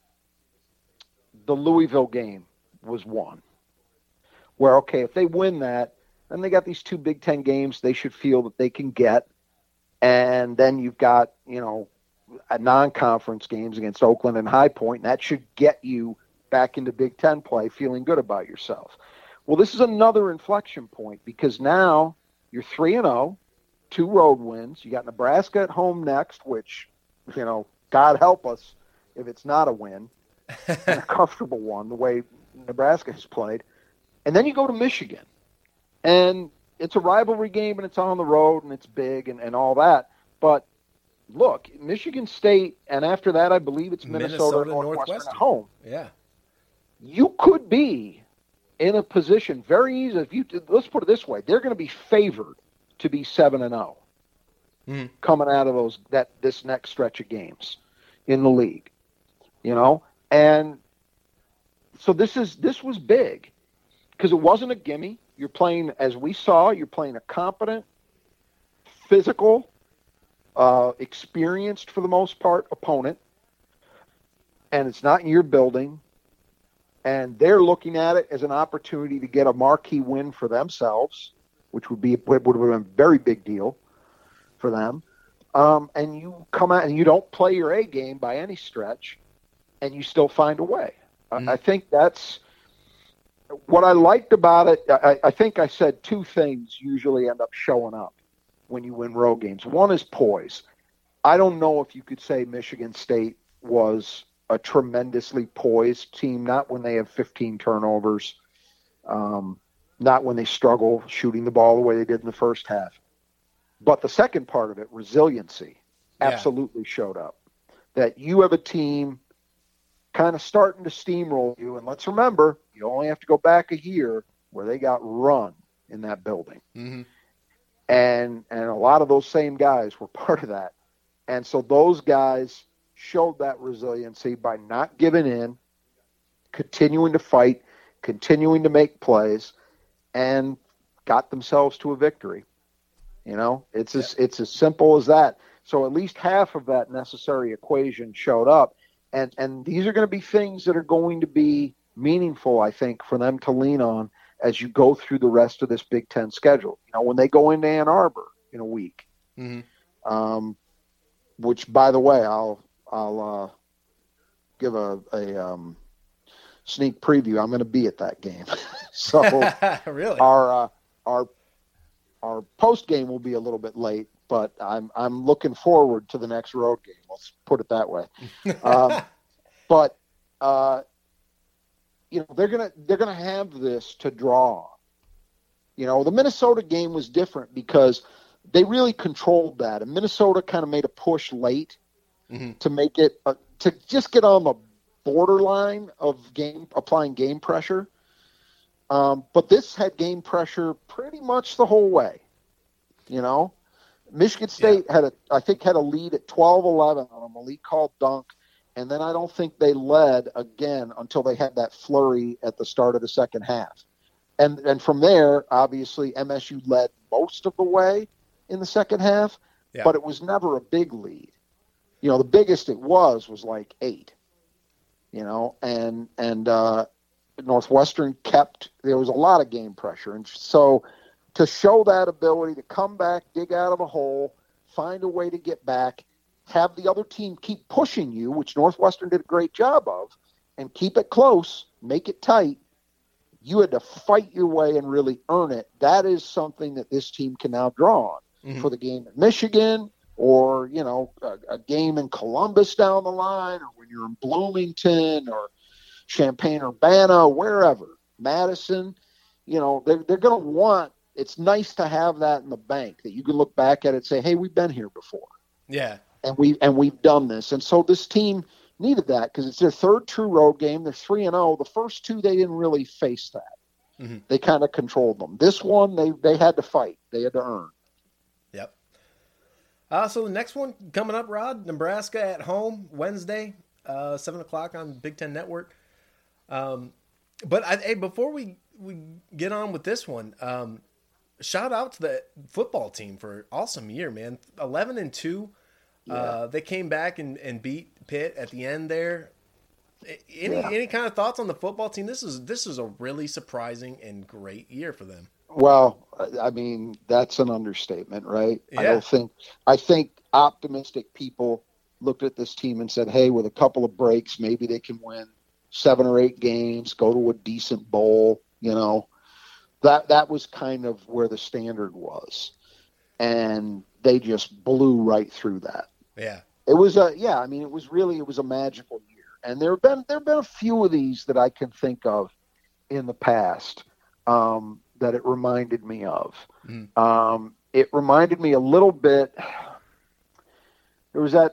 Louisville game was one where, okay, if they win that, then they got these 2 Big Ten games they should feel that they can get. And then you've got, you know, a non-conference games against Oakland and High Point, and that should get you back into Big Ten play feeling good about yourself. Well, this is another inflection point because now you're 3-0, 2 road wins. You got Nebraska at home next, which, you know, God help us if it's not a win, and a comfortable one, the way Nebraska has played. And then you go to Michigan, and it's a rivalry game, and it's on the road, and it's big and all that. But look, Michigan State, and after that, I believe it's Minnesota Northwestern at home. Yeah. You could be in a position very easy. Let's put it this way: they're going to be favored to be 7-0 coming out of this next stretch of games in the league. You know, and so this was big because it wasn't a gimme. You're playing, as we saw, you're playing a competent, physical, experienced for the most part opponent, and it's not in your building, and they're looking at it as an opportunity to get a marquee win for themselves, which would have been a very big deal for them. And you come out and you don't play your A game by any stretch, and you still find a way. I think that's what I liked about it. I think I said 2 things usually end up showing up when you win road games. One is poise. I don't know if you could say Michigan State was a tremendously poised team, not when they have 15 turnovers, not when they struggle shooting the ball the way they did in the first half. But the second part of it, resiliency, absolutely showed up. That you have a team kind of starting to steamroll you, and let's remember, you only have to go back a year where they got run in that building. Mm-hmm. And a lot of those same guys were part of that. And so those guys showed that resiliency by not giving in, continuing to fight, continuing to make plays, and got themselves to a victory. You know, it's as simple as that. So at least half of that necessary equation showed up. And these are going to be things that are going to be meaningful, I think, for them to lean on as you go through the rest of this Big Ten schedule. You know, when they go into Ann Arbor in a week, which, by the way, I'll give a sneak preview. I'm going to be at that game. So really, our post game will be a little bit late, but I'm looking forward to the next road game. Let's put it that way. But you know, they're gonna have this to draw. You know, the Minnesota game was different because they really controlled that, and Minnesota kind of made a push late to make it to just get on the borderline of applying game pressure. But this had game pressure pretty much the whole way. You know, Michigan State had a lead at 12-11 on a Malik Hall dunk, and then I don't think they led again until they had that flurry at the start of the second half. And from there, obviously, MSU led most of the way in the second half, but it was never a big lead. You know, the biggest it was like 8. You know, and Northwestern there was a lot of game pressure. And so to show that ability to come back, dig out of a hole, find a way to get back, have the other team keep pushing you, which Northwestern did a great job of, and keep it close, make it tight. You had to fight your way and really earn it. That is something that this team can now draw on for the game in Michigan, or, you know, a game in Columbus down the line, or when you're in Bloomington or Champaign-Urbana, wherever, Madison. You know, they're going to want, it's nice to have that in the bank that you can look back at it and say, hey, we've been here before. Yeah. And we've done this. And so this team needed that because it's their third true road game. They're 3-0. The first 2, they didn't really face that. they kind of controlled them. This one, they had to fight. They had to earn. Yep. So the next one coming up, Rod, Nebraska at home Wednesday, 7:00 on Big Ten Network. But before we get on with this one, shout out to the football team for an awesome year, man. 11-2. Yeah. They came back and beat Pitt at the end there. Any kind of thoughts on the football team? This is a really surprising and great year for them. Well, I mean, that's an understatement, right? Yeah. I think optimistic people looked at this team and said, hey, with a couple of breaks, maybe they can win 7 or 8 games, go to a decent bowl, you know. That was kind of where the standard was. And they just blew right through that. Yeah. It was a magical year. And there have been a few of these that I can think of in the past that it reminded me of. It reminded me a little bit. There was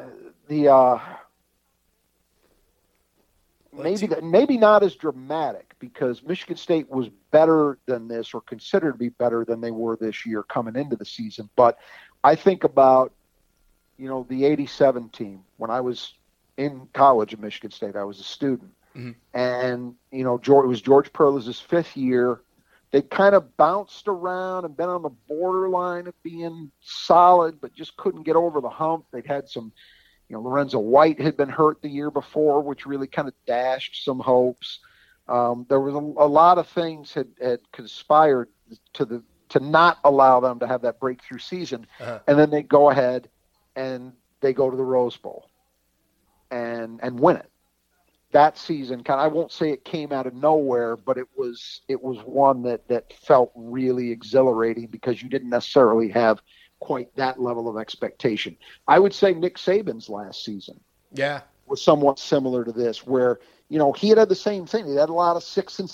maybe not as dramatic, because Michigan State was better than this, or considered to be better than they were this year coming into the season. But I think about, the 87 team when I was in college at Michigan State. I was a student. And, it was George Perles' 5th year. They kind of bounced around and been on the borderline of being solid, but just couldn't get over the hump. They'd had some, Lorenzo White had been hurt the year before, which really kind of dashed some hopes. There was a lot of things had conspired to not allow them to have that breakthrough season. And then they go ahead and they go to the Rose Bowl and win it. That season, I won't say it came out of nowhere, but it was one that felt really exhilarating, because you didn't necessarily have quite that level of expectation. I would say Nick Saban's last season was somewhat similar to this, where, he had the same thing. He had a lot of 6-6,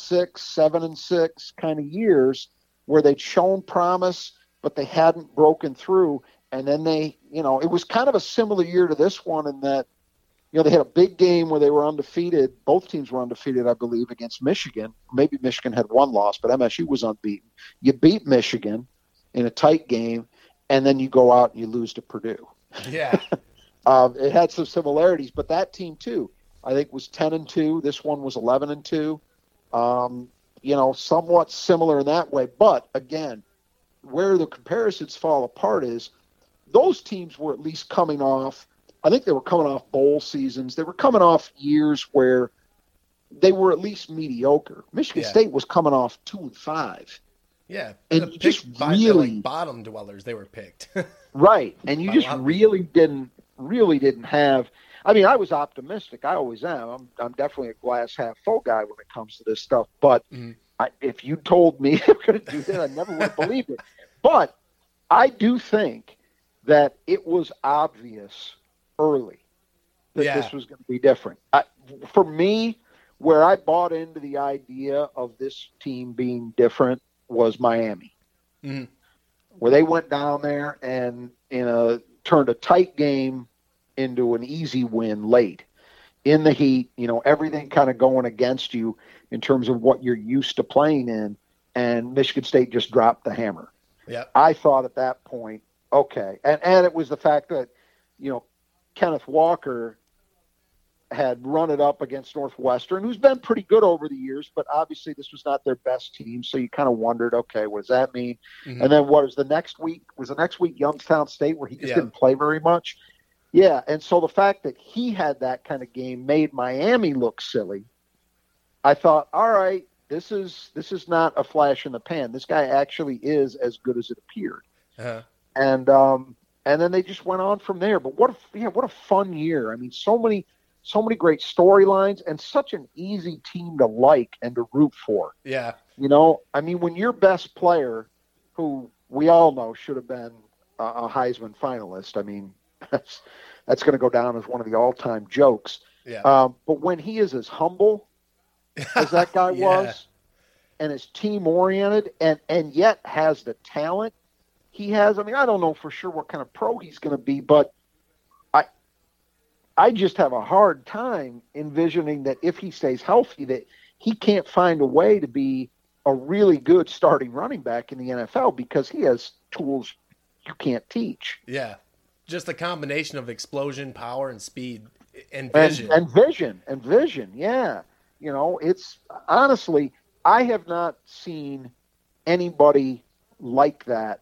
7-6 kind of years where they'd shown promise, but they hadn't broken through. And then it was kind of a similar year to this one, in that, they had a big game where they were undefeated. Both teams were undefeated, I believe, against Michigan. Maybe Michigan had one loss, but MSU was unbeaten. You beat Michigan in a tight game, and then you go out and you lose to Purdue. Yeah. It had some similarities, but that team too, I think, was 10-2. This one was 11-2. Somewhat similar in that way. But again, where the comparisons fall apart is those teams were at least coming off. I think they were coming off bowl seasons. They were coming off years where they were at least mediocre. Michigan State was coming off 2-5. Yeah, and you just really bottom dwellers. They were picked. Right, and you just really didn't have. I mean, I was optimistic. I always am. I'm definitely a glass half full guy when it comes to this stuff. But if you told me they were going to do that, I never would have believed it. But I do think that it was obvious early that this was going to be different. For me, where I bought into the idea of this team being different was Miami, where they went down there and turned a tight game into an easy win late in the heat. Everything kind of going against you in terms of what you're used to playing in, and Michigan State just dropped the hammer. Yeah, I thought at that point, okay, and it was the fact that Kenneth Walker had run it up against Northwestern, who's been pretty good over the years, but obviously this was not their best team. So you kind of wondered, okay, what does that mean? And then what was the next week? Was the next week Youngstown State, where he just didn't play very much? Yeah, and so the fact that he had that kind of game made Miami look silly. I thought, all right, this is not a flash in the pan. This guy actually is as good as it appeared. And then they just went on from there. But what a fun year. I mean, so many great storylines, and such an easy team to like and to root for. Yeah. I mean, when your best player, who we all know should have been a Heisman finalist, I mean, that's going to go down as one of the all-time jokes. Yeah. But when he is as humble as that guy was, and is team-oriented, and yet has the talent he has. I mean, I don't know for sure what kind of pro he's going to be, but I just have a hard time envisioning that if he stays healthy, that he can't find a way to be a really good starting running back in the NFL because he has tools you can't teach. Yeah. Just a combination of explosion, power, and speed and vision. And vision. Yeah. You know, it's honestly, I have not seen anybody like that,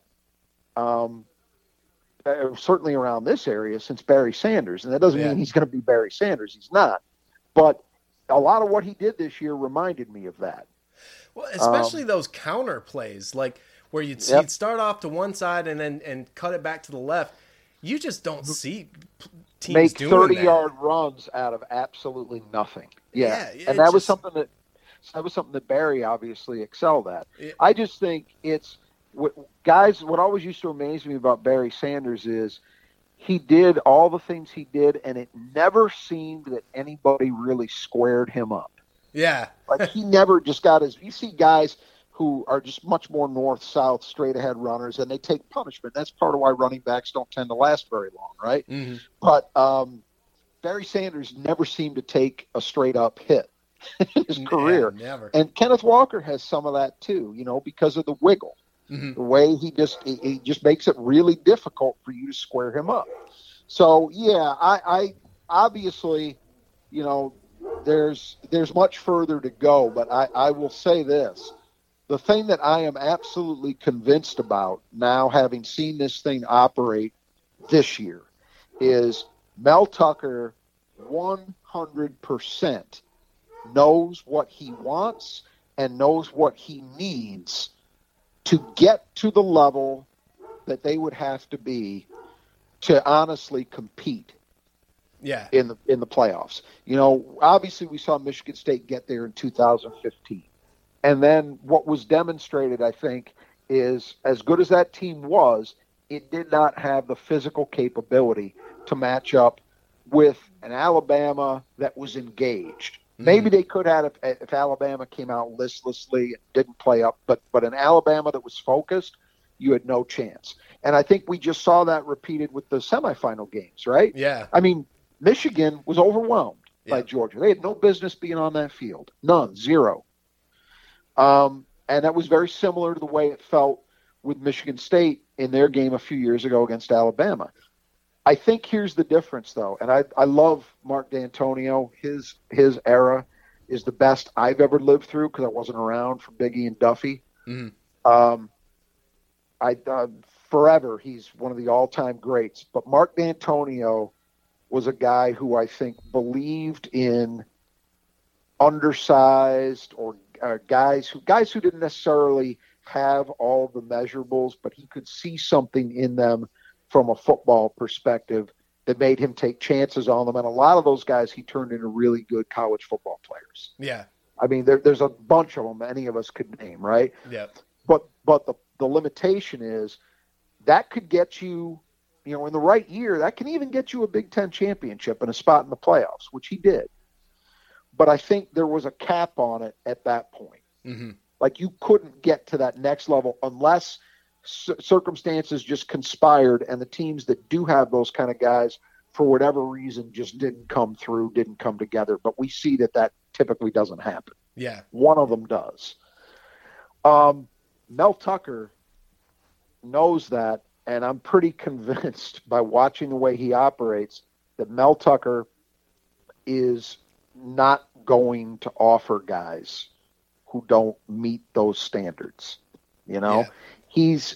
certainly around this area since Barry Sanders. And that doesn't mean he's going to be Barry Sanders. He's not. But a lot of what he did this year reminded me of that. Well, especially those counter plays, like where he'd start off to one side and cut it back to the left. You just don't see teams make doing 30-yard runs out of absolutely nothing. Yeah, and that was something that Barry obviously excelled at. I just think it's guys. What always used to amaze me about Barry Sanders is he did all the things he did, and it never seemed that anybody really squared him up. Yeah, like he never just got his. You see guys who are just much more north-south, straight-ahead runners, and they take punishment. That's part of why running backs don't tend to last very long, right? Mm-hmm. But Barry Sanders never seemed to take a straight-up hit in his career. Never. And Kenneth Walker has some of that too, you know, because of the wiggle. Mm-hmm. The way he just makes it really difficult for you to square him up. So, yeah, I obviously, you know, there's much further to go, but I will say this. The thing that I am absolutely convinced about now, having seen this thing operate this year, is Mel Tucker 100% knows what he wants and knows what he needs to get to the level that they would have to be to honestly compete. Yeah. In the playoffs. You know, obviously we saw Michigan State get there in 2015. And then what was demonstrated, I think, is as good as that team was, it did not have the physical capability to match up with an Alabama that was engaged. Mm-hmm. Maybe they could have if Alabama came out listlessly and didn't play up, but an Alabama that was focused, you had no chance. And I think we just saw that repeated with the semifinal games, right? Yeah. I mean, Michigan was overwhelmed by Georgia. They had no business being on that field. None. Zero. And that was very similar to the way it felt with Michigan State in their game a few years ago against Alabama. I think here's the difference, though, and I love Mark D'Antonio. His era is the best I've ever lived through because I wasn't around for Biggie and Duffy. Mm-hmm. Forever, he's one of the all-time greats. But Mark D'Antonio was a guy who I think believed in undersized or guys who didn't necessarily have all the measurables, but he could see something in them from a football perspective that made him take chances on them. And a lot of those guys he turned into really good college football players. Yeah. I mean, there's a bunch of them any of us could name, right? Yeah. But the limitation is that could get you, you know, in the right year, that can even get you a Big Ten championship and a spot in the playoffs, which he did. But I think there was a cap on it at that point. Mm-hmm. Like you couldn't get to that next level unless circumstances just conspired and the teams that do have those kind of guys, for whatever reason, just didn't come through, didn't come together. But we see that typically doesn't happen. Yeah. One of them does. Mel Tucker knows that, and I'm pretty convinced by watching the way he operates that Mel Tucker is not going to offer guys who don't meet those standards. You know, he's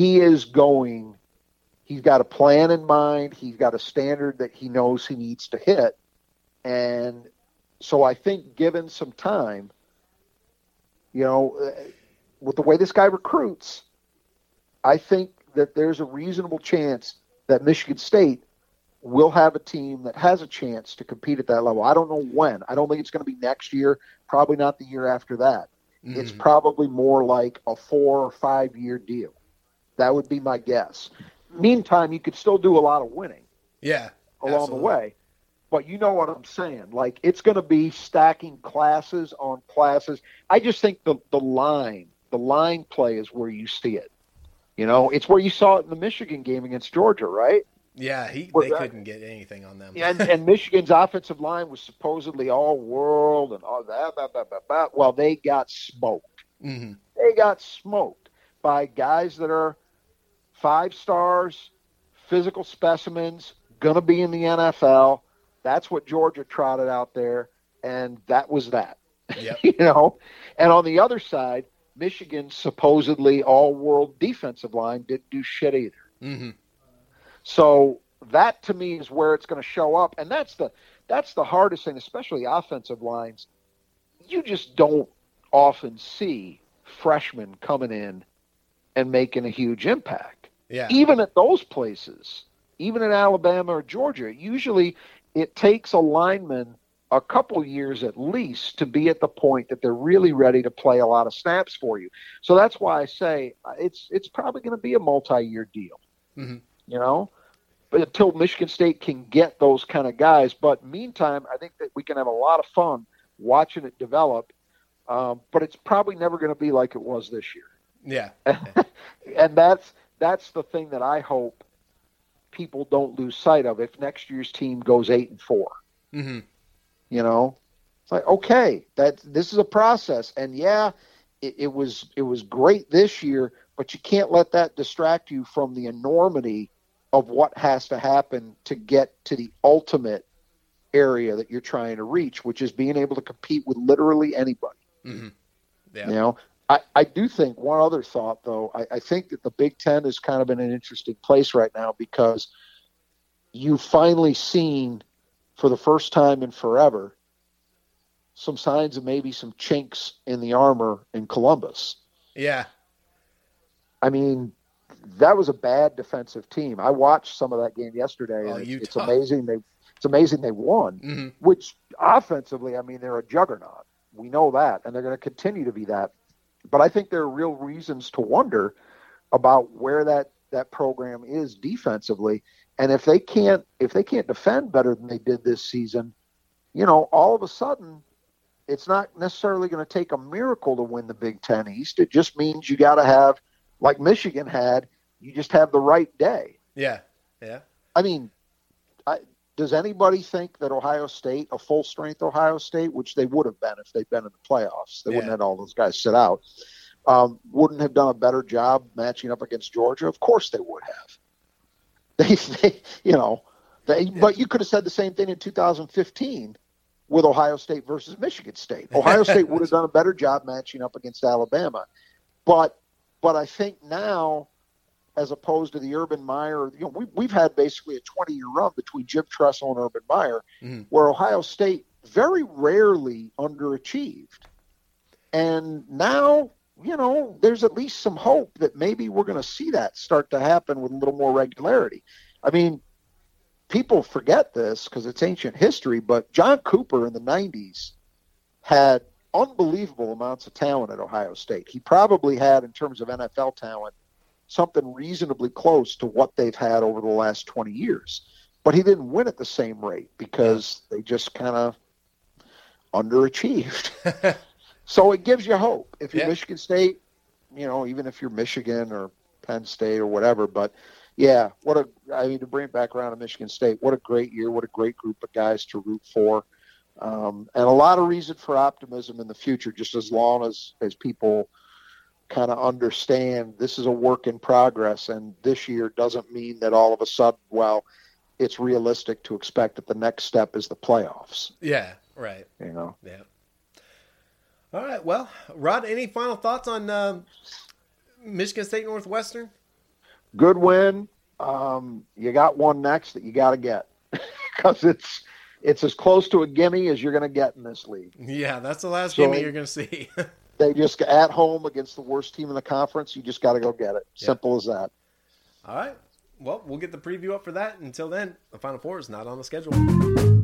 got a plan in mind. He's got a standard that he knows he needs to hit. And so I think given some time, you know, with the way this guy recruits, I think that there's a reasonable chance that Michigan State will have a team that has a chance to compete at that level. I don't know when. I don't think it's going to be next year, probably not the year after that. Mm-hmm. It's probably more like a 4 or 5 year deal. That would be my guess. Meantime, you could still do a lot of winning. Yeah, along the way. But you know what I'm saying. Like, it's going to be stacking classes on classes. I just think the line play is where you see it. You know, it's where you saw it in the Michigan game against Georgia, right? Yeah, they couldn't get anything on them. and Michigan's offensive line was supposedly all world and all that. Well, they got smoked. Mm-hmm. They got smoked by guys that are 5 stars, physical specimens, going to be in the NFL. That's what Georgia trotted out there, and that was that. Yep. You know? And on the other side, Michigan's supposedly all-world defensive line didn't do shit either. Mm-hmm. So that, to me, is where it's going to show up. And that's the hardest thing, especially offensive lines. You just don't often see freshmen coming in and making a huge impact. Yeah. Even at those places, even in Alabama or Georgia, usually it takes a lineman a couple years at least to be at the point that they're really ready to play a lot of snaps for you. So that's why I say it's probably going to be a multi-year deal, mm-hmm. you know, but until Michigan State can get those kind of guys. But meantime, I think that we can have a lot of fun watching it develop. But it's probably never going to be like it was this year. Yeah. And that's the thing that I hope people don't lose sight of. If next year's team goes 8-4, mm-hmm. you know, it's like, okay, this is a process. And yeah, it was great this year, but you can't let that distract you from the enormity of what has to happen to get to the ultimate area that you're trying to reach, which is being able to compete with literally anybody. Mm-hmm. Yeah. You know, I do think one other thought, though, I think that the Big Ten is kind of in an interesting place right now because you've finally seen, for the first time in forever, some signs of maybe some chinks in the armor in Columbus. Yeah. I mean, that was a bad defensive team. I watched some of that game yesterday, and it's amazing they won, mm-hmm. which offensively, I mean, they're a juggernaut. We know that, and they're going to continue to be that. But I think there are real reasons to wonder about where that program is defensively. And if they can't defend better than they did this season, you know, all of a sudden, it's not necessarily going to take a miracle to win the Big Ten East. It just means you got to have, like Michigan had, you just have the right day. Yeah, yeah. I mean, does anybody think that Ohio State, a full-strength Ohio State, which they would have been if they'd been in the playoffs, they wouldn't have had all those guys sit out, wouldn't have done a better job matching up against Georgia? Of course they would have. But you could have said the same thing in 2015 with Ohio State versus Michigan State. Ohio State would have done a better job matching up against Alabama. But I think now, as opposed to the Urban Meyer, you know, we've had basically a 20-year run between Jim Tressel and Urban Meyer, mm-hmm. where Ohio State very rarely underachieved. And now, you know, there's at least some hope that maybe we're going to see that start to happen with a little more regularity. I mean, people forget this because it's ancient history, but John Cooper in the 90s had unbelievable amounts of talent at Ohio State. He probably had, in terms of NFL talent, something reasonably close to what they've had over the last 20 years. But he didn't win at the same rate because they just kind of underachieved. So it gives you hope. If you're Michigan State, you know, even if you're Michigan or Penn State or whatever. But, yeah, to bring it back around to Michigan State, what a great year, what a great group of guys to root for. And a lot of reason for optimism in the future, just as long as people – kind of understand this is a work in progress, and this year doesn't mean that all of a sudden, well, it's realistic to expect that the next step is the playoffs. Yeah, right. You know? Yeah. All right. Well, Rod, any final thoughts on Michigan State Northwestern? Good win. You got one next that you got to get because it's as close to a gimme as you're going to get in this league. Yeah, that's the last gimme you're going to see. They just at home against the worst team in the conference. You just got to go get it. Simple as that. All right. Well, we'll get the preview up for that. Until then, the Final Four is not on the schedule.